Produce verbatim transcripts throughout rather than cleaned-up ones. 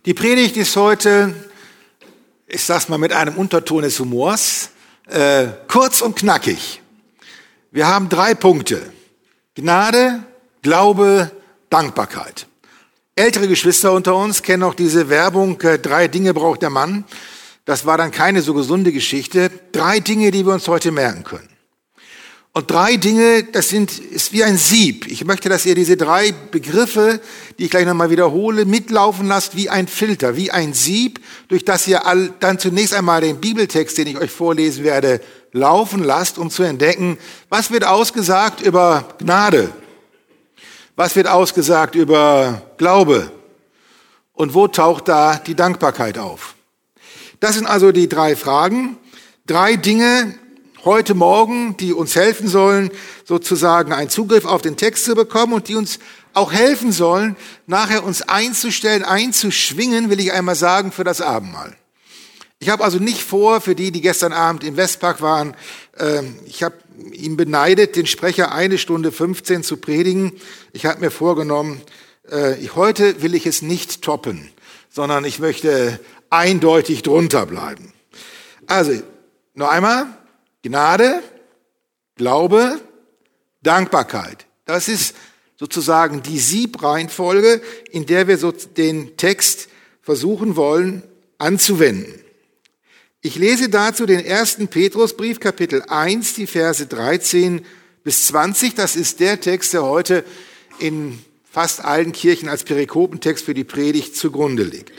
Die Predigt ist heute, ich sag's mal mit einem Unterton des Humors, äh, kurz und knackig. Wir haben drei Punkte: Gnade, Glaube, Dankbarkeit. Ältere Geschwister unter uns kennen auch diese Werbung, äh, drei Dinge braucht der Mann. Das war dann keine so gesunde Geschichte. Drei Dinge, die wir uns heute merken können. Und drei Dinge, das sind, ist wie ein Sieb. Ich möchte, dass ihr diese drei Begriffe, die ich gleich nochmal wiederhole, mitlaufen lasst wie ein Filter, wie ein Sieb, durch das ihr all, dann zunächst einmal den Bibeltext, den ich euch vorlesen werde, laufen lasst, um zu entdecken, was wird ausgesagt über Gnade? Was wird ausgesagt über Glaube? Und wo taucht da die Dankbarkeit auf? Das sind also die drei Fragen, drei Dinge, heute Morgen, die uns helfen sollen, sozusagen einen Zugriff auf den Text zu bekommen und die uns auch helfen sollen, nachher uns einzustellen, einzuschwingen, will ich einmal sagen, für das Abendmahl. Ich habe also nicht vor, für die, die gestern Abend im Westpark waren, äh, ich habe ihn beneidet, den Sprecher eine Stunde fünfzehn zu predigen. Ich habe mir vorgenommen, äh, ich, heute will ich es nicht toppen, sondern ich möchte eindeutig drunter bleiben. Also, noch einmal: Gnade, Glaube, Dankbarkeit. Das ist sozusagen die Siebreihenfolge, in der wir so den Text versuchen wollen anzuwenden. Ich lese dazu den ersten Petrusbrief, Kapitel eins, die Verse dreizehn bis zwanzig. Das ist der Text, der heute in fast allen Kirchen als Perikopentext für die Predigt zugrunde liegt.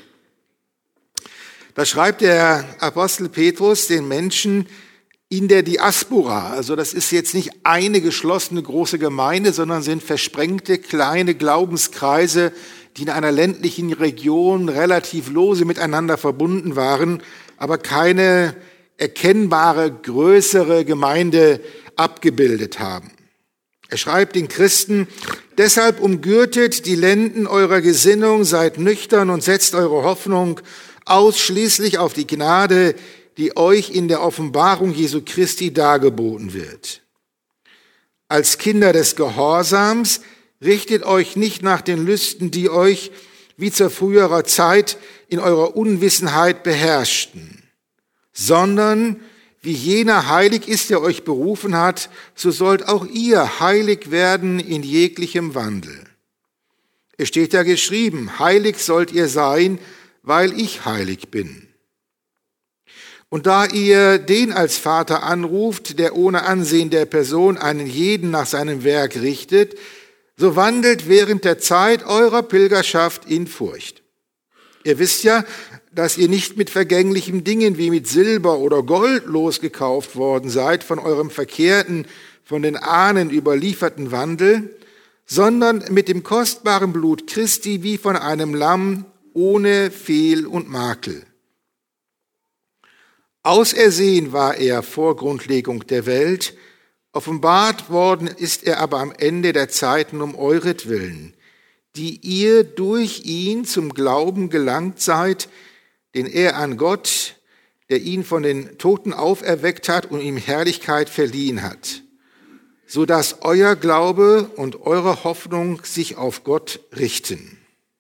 Da schreibt der Apostel Petrus den Menschen in der Diaspora, also das ist jetzt nicht eine geschlossene große Gemeinde, sondern sind versprengte kleine Glaubenskreise, die in einer ländlichen Region relativ lose miteinander verbunden waren, aber keine erkennbare größere Gemeinde abgebildet haben. Er schreibt den Christen: Deshalb umgürtet die Lenden eurer Gesinnung, seid nüchtern und setzt eure Hoffnung ausschließlich auf die Gnade, die euch in der Offenbarung Jesu Christi dargeboten wird. Als Kinder des Gehorsams richtet euch nicht nach den Lüsten, die euch wie zur früherer Zeit in eurer Unwissenheit beherrschten, sondern wie jener heilig ist, der euch berufen hat, so sollt auch ihr heilig werden in jeglichem Wandel. Es steht ja geschrieben: Heilig sollt ihr sein, weil ich heilig bin. Und da ihr den als Vater anruft, der ohne Ansehen der Person einen jeden nach seinem Werk richtet, so wandelt während der Zeit eurer Pilgerschaft in Furcht. Ihr wisst ja, dass ihr nicht mit vergänglichen Dingen wie mit Silber oder Gold losgekauft worden seid von eurem verkehrten, von den Ahnen überlieferten Wandel, sondern mit dem kostbaren Blut Christi wie von einem Lamm ohne Fehl und Makel. Ausersehen war er vor Grundlegung der Welt, offenbart worden ist er aber am Ende der Zeiten um euretwillen, die ihr durch ihn zum Glauben gelangt seid, den er an Gott, der ihn von den Toten auferweckt hat und ihm Herrlichkeit verliehen hat, so dass euer Glaube und eure Hoffnung sich auf Gott richten.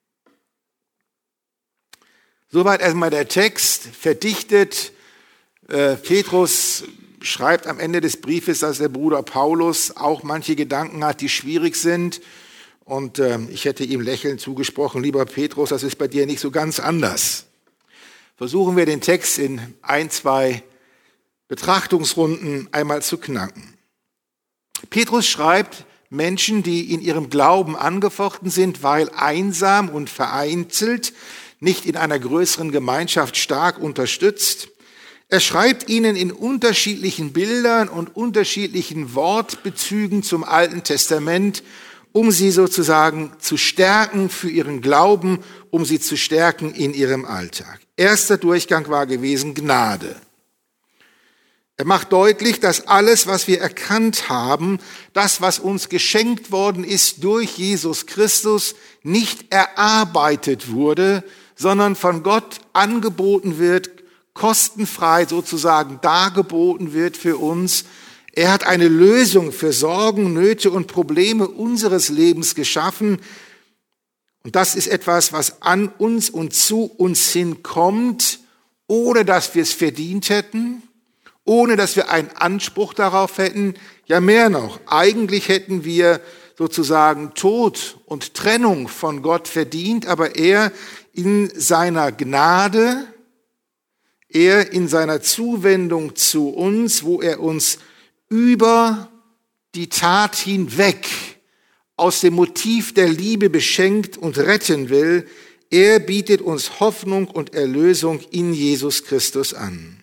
Soweit erstmal der Text, verdichtet. Petrus schreibt am Ende des Briefes, dass der Bruder Paulus auch manche Gedanken hat, die schwierig sind. Und ich hätte ihm lächelnd zugesprochen: Lieber Petrus, das ist bei dir nicht so ganz anders. Versuchen wir den Text in ein, zwei Betrachtungsrunden einmal zu knacken. Petrus schreibt Menschen, die in ihrem Glauben angefochten sind, weil einsam und vereinzelt, nicht in einer größeren Gemeinschaft stark unterstützt. Er schreibt ihnen in unterschiedlichen Bildern und unterschiedlichen Wortbezügen zum Alten Testament, um sie sozusagen zu stärken für ihren Glauben, um sie zu stärken in ihrem Alltag. Erster Durchgang war gewesen Gnade. Er macht deutlich, dass alles, was wir erkannt haben, das, was uns geschenkt worden ist durch Jesus Christus, nicht erarbeitet wurde, sondern von Gott angeboten wird, kostenfrei sozusagen dargeboten wird für uns. Er hat eine Lösung für Sorgen, Nöte und Probleme unseres Lebens geschaffen Und das ist etwas, was an uns und zu uns hinkommt, ohne dass wir es verdient hätten, ohne dass wir einen Anspruch darauf hätten. Ja, mehr noch, eigentlich hätten wir sozusagen Tod und Trennung von Gott verdient, aber er in seiner Gnade, er in seiner Zuwendung zu uns, wo er uns über die Tat hinweg aus dem Motiv der Liebe beschenkt und retten will, er bietet uns Hoffnung und Erlösung in Jesus Christus an.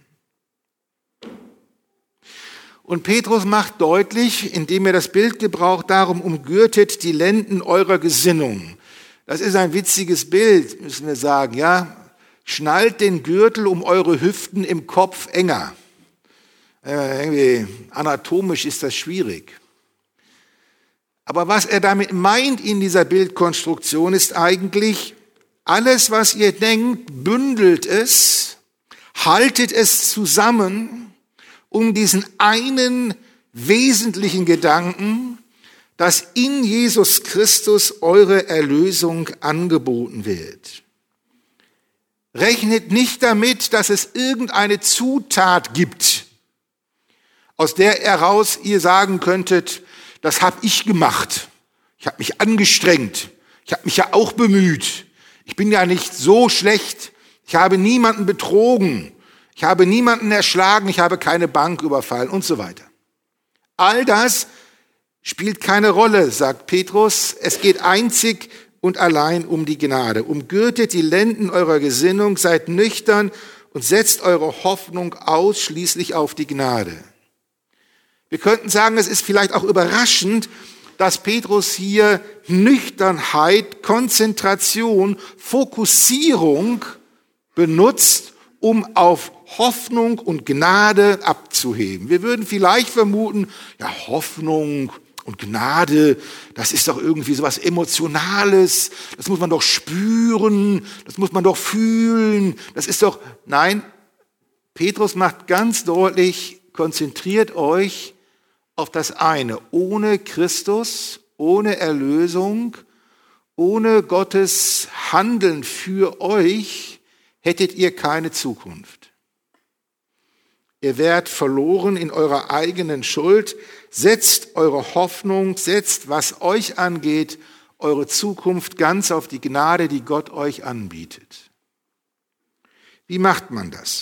Und Petrus macht deutlich, indem er das Bild gebraucht, darum umgürtet die Lenden eurer Gesinnung. Das ist ein witziges Bild, müssen wir sagen, ja. Schnallt den Gürtel um eure Hüften im Kopf enger. Äh, irgendwie anatomisch ist das schwierig. Aber was er damit meint in dieser Bildkonstruktion ist eigentlich, alles, was ihr denkt, bündelt es, haltet es zusammen, um diesen einen wesentlichen Gedanken, dass in Jesus Christus eure Erlösung angeboten wird. Rechnet nicht damit, dass es irgendeine Zutat gibt, aus der heraus ihr sagen könntet, das habe ich gemacht. Ich habe mich angestrengt. Ich habe mich ja auch bemüht. Ich bin ja nicht so schlecht. Ich habe niemanden betrogen. Ich habe niemanden erschlagen. Ich habe keine Bank überfallen und so weiter. All das spielt keine Rolle, sagt Petrus. Es geht einzig und allein um die Gnade. Umgürtet die Lenden eurer Gesinnung, seid nüchtern und setzt eure Hoffnung ausschließlich auf die Gnade. Wir könnten sagen, es ist vielleicht auch überraschend, dass Petrus hier Nüchternheit, Konzentration, Fokussierung benutzt, um auf Hoffnung und Gnade abzuheben. Wir würden vielleicht vermuten, ja, Hoffnung und Gnade, das ist doch irgendwie so was Emotionales, das muss man doch spüren, das muss man doch fühlen, das ist doch, nein, Petrus macht ganz deutlich, konzentriert euch auf das eine. Ohne Christus, ohne Erlösung, ohne Gottes Handeln für euch hättet ihr keine Zukunft. Ihr werdet verloren in eurer eigenen Schuld. Setzt eure Hoffnung, setzt, was euch angeht, eure Zukunft ganz auf die Gnade, die Gott euch anbietet. Wie macht man das?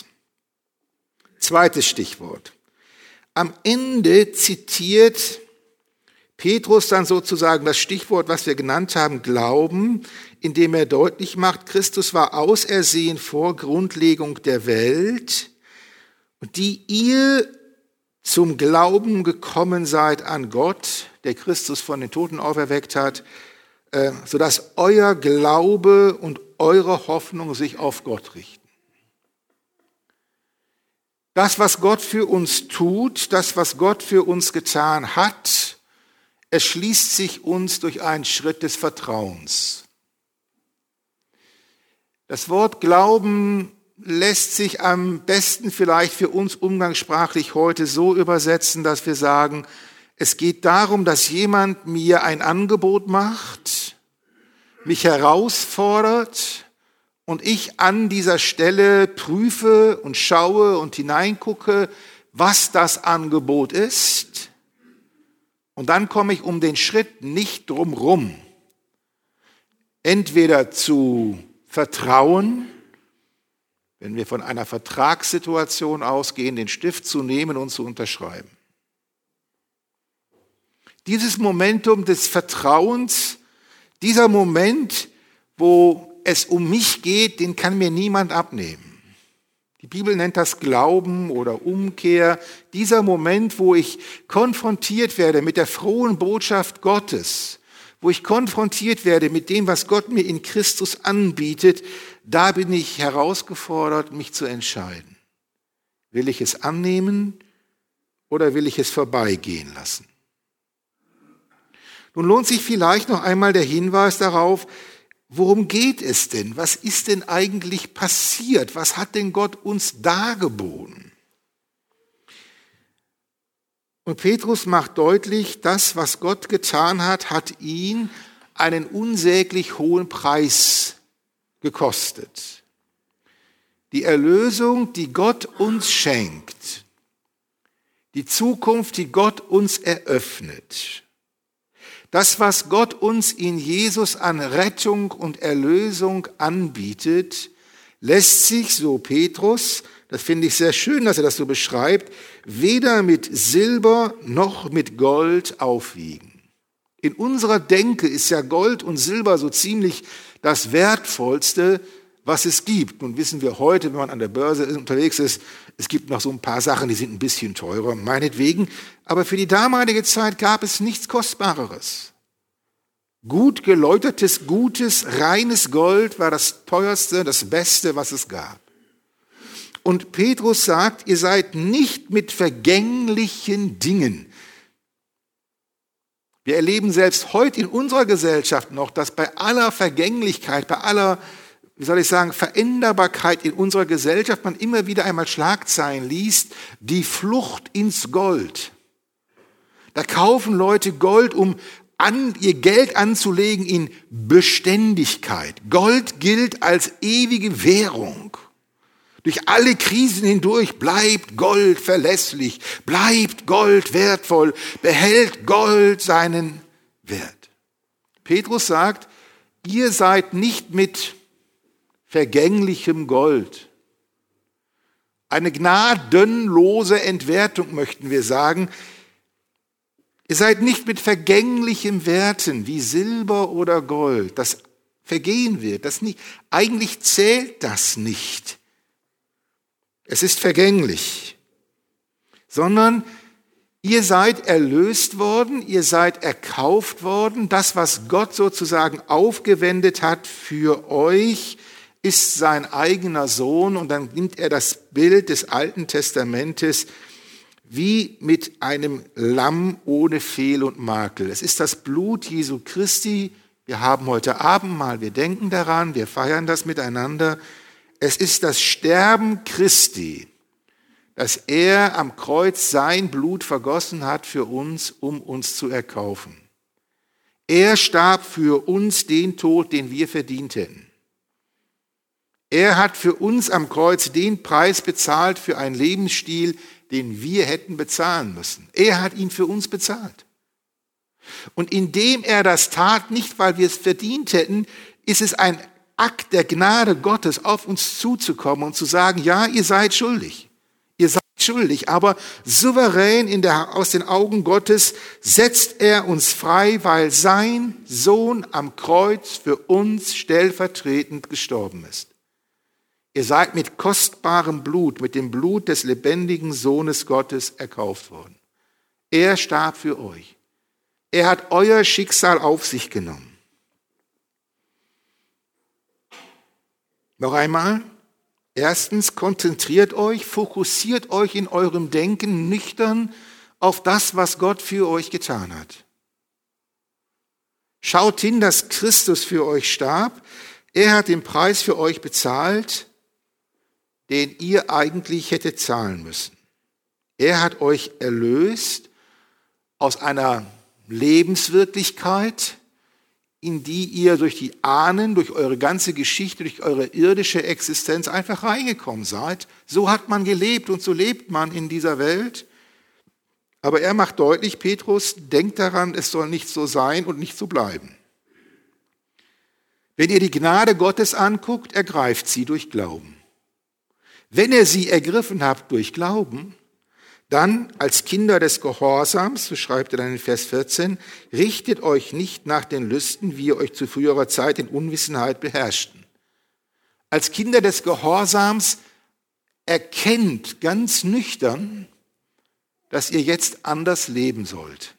Zweites Stichwort. Am Ende zitiert Petrus dann sozusagen das Stichwort, was wir genannt haben, Glauben, indem er deutlich macht, Christus war ausersehen vor Grundlegung der Welt, die ihr zum Glauben gekommen seid an Gott, der Christus von den Toten auferweckt hat, sodass euer Glaube und eure Hoffnung sich auf Gott richten. Das, was Gott für uns tut, das, was Gott für uns getan hat, erschließt sich uns durch einen Schritt des Vertrauens. Das Wort Glauben lässt sich am besten vielleicht für uns umgangssprachlich heute so übersetzen, dass wir sagen, es geht darum, dass jemand mir ein Angebot macht, mich herausfordert, und ich an dieser Stelle prüfe und schaue und hineingucke, was das Angebot ist. Und dann komme ich um den Schritt nicht drum rum. Entweder zu vertrauen, wenn wir von einer Vertragssituation ausgehen, den Stift zu nehmen und zu unterschreiben. Dieses Momentum des Vertrauens, dieser Moment, wo es um mich geht, den kann mir niemand abnehmen. Die Bibel nennt das Glauben oder Umkehr. Dieser Moment, wo ich konfrontiert werde mit der frohen Botschaft Gottes, wo ich konfrontiert werde mit dem, was Gott mir in Christus anbietet, da bin ich herausgefordert, mich zu entscheiden. Will ich es annehmen oder will ich es vorbeigehen lassen? Nun lohnt sich vielleicht noch einmal der Hinweis darauf, worum geht es denn? Was ist denn eigentlich passiert? Was hat denn Gott uns dargeboten? Und Petrus macht deutlich, das, was Gott getan hat, hat ihn einen unsäglich hohen Preis gekostet. Die Erlösung, die Gott uns schenkt, die Zukunft, die Gott uns eröffnet, das, was Gott uns in Jesus an Rettung und Erlösung anbietet, lässt sich, so Petrus, das finde ich sehr schön, dass er das so beschreibt, weder mit Silber noch mit Gold aufwiegen. In unserer Denke ist ja Gold und Silber so ziemlich das Wertvollste, was es gibt. Nun wissen wir heute, wenn man an der Börse unterwegs ist, es gibt noch so ein paar Sachen, die sind ein bisschen teurer, meinetwegen. Aber für die damalige Zeit gab es nichts Kostbareres. Gut geläutertes, gutes, reines Gold war das teuerste, das Beste, was es gab. Und Petrus sagt, ihr seid nicht mit vergänglichen Dingen. Wir erleben selbst heute in unserer Gesellschaft noch, dass bei aller Vergänglichkeit, bei aller, wie soll ich sagen, Veränderbarkeit in unserer Gesellschaft man immer wieder einmal Schlagzeilen liest, die Flucht ins Gold. Da kaufen Leute Gold, um an, ihr Geld anzulegen in Beständigkeit. Gold gilt als ewige Währung. Durch alle Krisen hindurch bleibt Gold verlässlich, bleibt Gold wertvoll, behält Gold seinen Wert. Petrus sagt, ihr seid nicht mit vergänglichem Gold. Eine gnadenlose Entwertung, möchten wir sagen. Ihr seid nicht mit vergänglichen Werten wie Silber oder Gold, das vergehen wird. Das nicht, eigentlich zählt das nicht. Es ist vergänglich, sondern ihr seid erlöst worden, ihr seid erkauft worden. Das, was Gott sozusagen aufgewendet hat für euch, ist sein eigener Sohn. Und dann nimmt er das Bild des Alten Testamentes wie mit einem Lamm ohne Fehl und Makel. Es ist das Blut Jesu Christi. Wir haben heute Abendmahl, wir denken daran, wir feiern das miteinander. Es ist das Sterben Christi, dass er am Kreuz sein Blut vergossen hat für uns, um uns zu erkaufen. Er starb für uns den Tod, den wir verdient hätten. Er hat für uns am Kreuz den Preis bezahlt für einen Lebensstil, den wir hätten bezahlen müssen. Er hat ihn für uns bezahlt. Und indem er das tat, nicht weil wir es verdient hätten, ist es ein Akt der Gnade Gottes, auf uns zuzukommen und zu sagen, ja, ihr seid schuldig. Ihr seid schuldig, aber souverän in der, aus den Augen Gottes setzt er uns frei, weil sein Sohn am Kreuz für uns stellvertretend gestorben ist. Ihr seid mit kostbarem Blut, mit dem Blut des lebendigen Sohnes Gottes erkauft worden. Er starb für euch. Er hat euer Schicksal auf sich genommen. Noch einmal, erstens, konzentriert euch, fokussiert euch in eurem Denken nüchtern auf das, was Gott für euch getan hat. Schaut hin, dass Christus für euch starb. Er hat den Preis für euch bezahlt, den ihr eigentlich hättet zahlen müssen. Er hat euch erlöst aus einer Lebenswirklichkeit, in die ihr durch die Ahnen, durch eure ganze Geschichte, durch eure irdische Existenz einfach reingekommen seid. So hat man gelebt und so lebt man in dieser Welt. Aber er macht deutlich, Petrus, denkt daran, es soll nicht so sein und nicht so bleiben. Wenn ihr die Gnade Gottes anguckt, ergreift sie durch Glauben. Wenn ihr sie ergriffen habt durch Glauben, dann als Kinder des Gehorsams, so schreibt er dann in Vers vierzehn, richtet euch nicht nach den Lüsten, wie ihr euch zu früherer Zeit in Unwissenheit beherrschten. Als Kinder des Gehorsams erkennt ganz nüchtern, dass ihr jetzt anders leben sollt.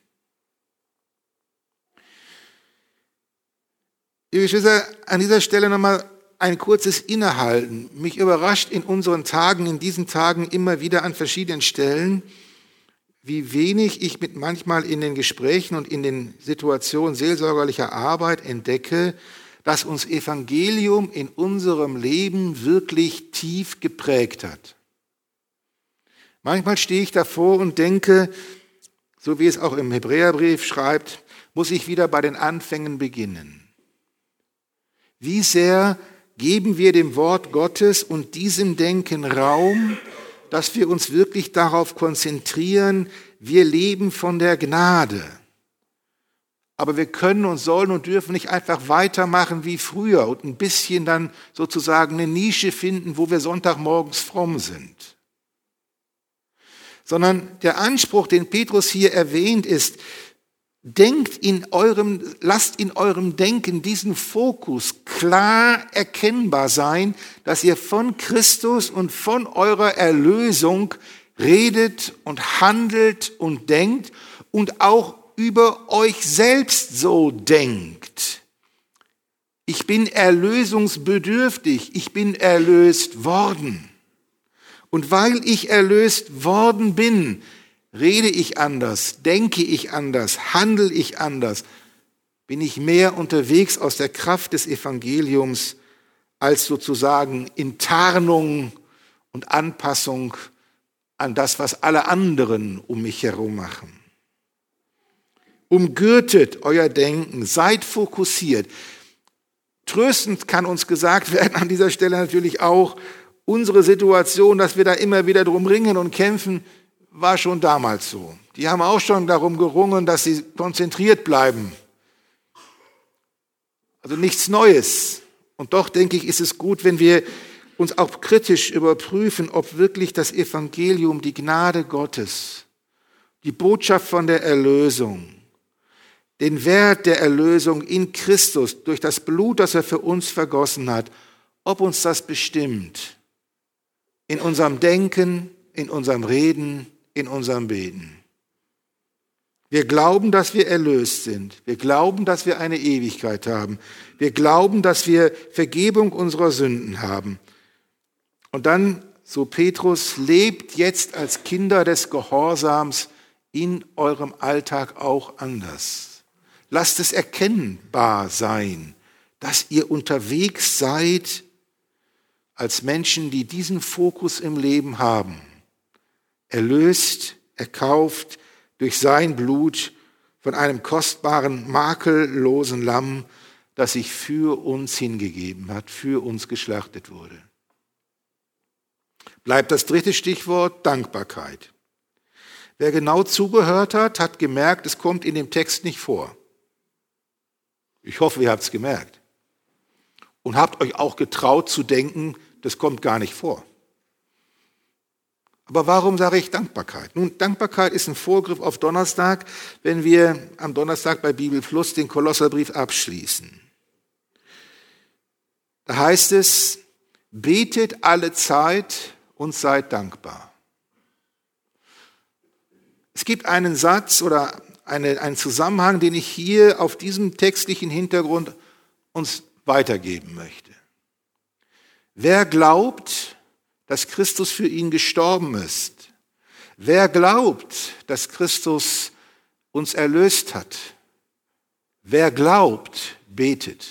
Liebe Geschwister, an dieser Stelle nochmal ein kurzes Innehalten. Mich überrascht in unseren Tagen, in diesen Tagen immer wieder an verschiedenen Stellen, wie wenig ich mit manchmal in den Gesprächen und in den Situationen seelsorgerlicher Arbeit entdecke, dass uns Evangelium in unserem Leben wirklich tief geprägt hat. Manchmal stehe ich davor und denke, so wie es auch im Hebräerbrief schreibt, muss ich wieder bei den Anfängen beginnen. Wie sehr geben wir dem Wort Gottes und diesem Denken Raum, dass wir uns wirklich darauf konzentrieren, wir leben von der Gnade. Aber wir können und sollen und dürfen nicht einfach weitermachen wie früher und ein bisschen dann sozusagen eine Nische finden, wo wir Sonntagmorgens fromm sind. Sondern der Anspruch, den Petrus hier erwähnt, ist, denkt in eurem, lasst in eurem Denken diesen Fokus klar erkennbar sein, dass ihr von Christus und von eurer Erlösung redet und handelt und denkt und auch über euch selbst so denkt. Ich bin erlösungsbedürftig, ich bin erlöst worden. Und weil ich erlöst worden bin, rede ich anders, denke ich anders, handle ich anders, bin ich mehr unterwegs aus der Kraft des Evangeliums als sozusagen in Tarnung und Anpassung an das, was alle anderen um mich herum machen. Umgürtet euer Denken, seid fokussiert. Tröstend kann uns gesagt werden an dieser Stelle natürlich auch, unsere Situation, dass wir da immer wieder drum ringen und kämpfen, war schon damals so. Die haben auch schon darum gerungen, dass sie konzentriert bleiben. Also nichts Neues. Und doch, denke ich, ist es gut, wenn wir uns auch kritisch überprüfen, ob wirklich das Evangelium, die Gnade Gottes, die Botschaft von der Erlösung, den Wert der Erlösung in Christus durch das Blut, das er für uns vergossen hat, ob uns das bestimmt in unserem Denken, in unserem Reden, in unserem Beten. Wir glauben, dass wir erlöst sind. Wir glauben, dass wir eine Ewigkeit haben. Wir glauben, dass wir Vergebung unserer Sünden haben. Und dann, so Petrus, lebt jetzt als Kinder des Gehorsams in eurem Alltag auch anders. Lasst es erkennbar sein, dass ihr unterwegs seid als Menschen, die diesen Fokus im Leben haben. Erlöst, erkauft durch sein Blut von einem kostbaren, makellosen Lamm, das sich für uns hingegeben hat, für uns geschlachtet wurde. Bleibt das dritte Stichwort Dankbarkeit. Wer genau zugehört hat, hat gemerkt, es kommt in dem Text nicht vor. Ich hoffe, ihr habt es gemerkt. Und habt euch auch getraut zu denken, das kommt gar nicht vor. Aber warum sage ich Dankbarkeit? Nun, Dankbarkeit ist ein Vorgriff auf Donnerstag, wenn wir am Donnerstag bei Bibelfluss den Kolosserbrief abschließen. Da heißt es, betet alle Zeit und seid dankbar. Es gibt einen Satz oder eine, einen Zusammenhang, den ich hier auf diesem textlichen Hintergrund uns weitergeben möchte. Wer glaubt, dass Christus für ihn gestorben ist? Wer glaubt, dass Christus uns erlöst hat? Wer glaubt, betet.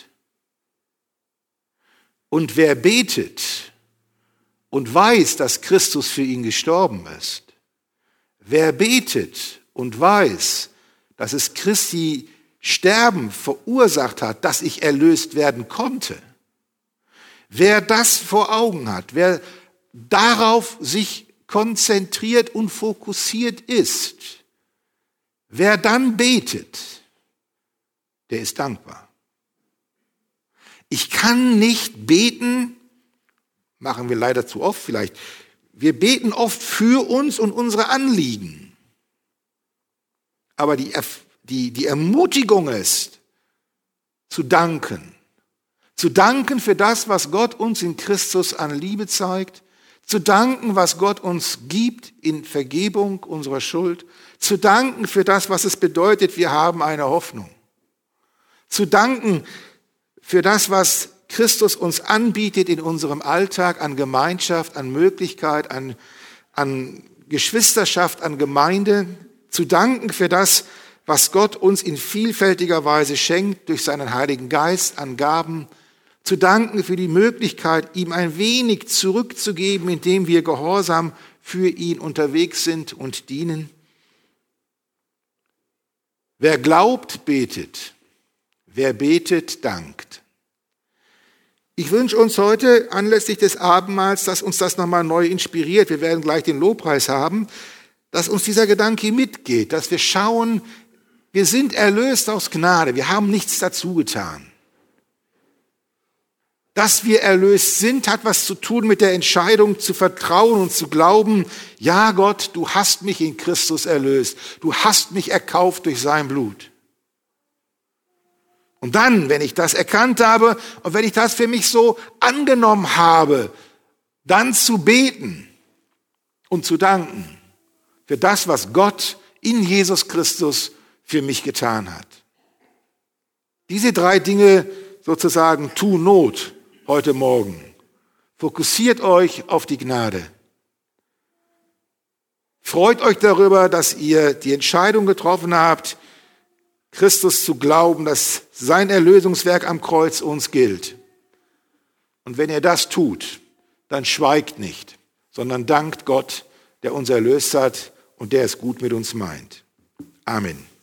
Und wer betet und weiß, dass Christus für ihn gestorben ist, wer betet und weiß, dass es Christi Sterben verursacht hat, dass ich erlöst werden konnte, wer das vor Augen hat, wer darauf sich konzentriert und fokussiert ist, wer dann betet, der ist dankbar. Ich kann nicht beten, machen wir leider zu oft vielleicht, wir beten oft für uns und unsere Anliegen. Aber die, die, die Ermutigung ist, zu danken. Zu danken für das, was Gott uns in Christus an Liebe zeigt. Zu danken, was Gott uns gibt in Vergebung unserer Schuld. Zu danken für das, was es bedeutet, wir haben eine Hoffnung. Zu danken für das, was Christus uns anbietet in unserem Alltag an Gemeinschaft, an Möglichkeit, an, an Geschwisterschaft, an Gemeinde. Zu danken für das, was Gott uns in vielfältiger Weise schenkt durch seinen Heiligen Geist an Gaben. Zu danken für die Möglichkeit, ihm ein wenig zurückzugeben, indem wir gehorsam für ihn unterwegs sind und dienen. Wer glaubt, betet. Wer betet, dankt. Ich wünsche uns heute anlässlich des Abendmahls, dass uns das nochmal neu inspiriert. Wir werden gleich den Lobpreis haben, dass uns dieser Gedanke mitgeht, dass wir schauen, wir sind erlöst aus Gnade, wir haben nichts dazu getan. Dass wir erlöst sind, hat was zu tun mit der Entscheidung zu vertrauen und zu glauben, ja Gott, du hast mich in Christus erlöst, du hast mich erkauft durch sein Blut. Und dann, wenn ich das erkannt habe und wenn ich das für mich so angenommen habe, dann zu beten und zu danken für das, was Gott in Jesus Christus für mich getan hat. Diese drei Dinge sozusagen tun Not heute Morgen. Fokussiert euch auf die Gnade. Freut euch darüber, dass ihr die Entscheidung getroffen habt, Christus zu glauben, dass sein Erlösungswerk am Kreuz uns gilt. Und wenn ihr das tut, dann schweigt nicht, sondern dankt Gott, der uns erlöst hat und der es gut mit uns meint. Amen.